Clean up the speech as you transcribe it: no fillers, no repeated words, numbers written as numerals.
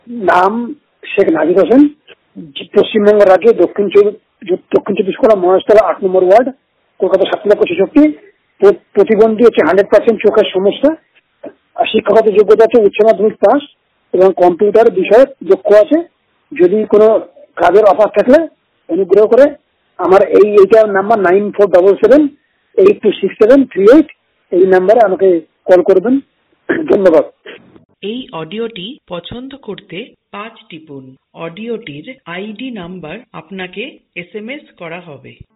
নাম শেখ নাজির হোসেন, পশ্চিমবঙ্গ রাজ্যে দক্ষিণ চব্বিশ পরগনা মহেশতলা 8 নম্বর ওয়ার্ড, কলকাতা 7,66,000। প্রতিবন্ধী হচ্ছে 100% চোখের সমস্যা। আর শিক্ষাগত যোগ্যতা হচ্ছে উচ্চ মাধ্যমিক পাস এবং কম্পিউটার বিষয়ে দক্ষ আছে। যদি কোনো কাজের অফার থাকলে অনুগ্রহ করে আমার এইটার নাম্বার 9477826738 এই নাম্বারে আমাকে কল করবেন। ধন্যবাদ। এই অডিওটি পছন্দ করতে 5 টিপুন। অডিওটির আইডি নাম্বার আপনাকে SMS করা হবে।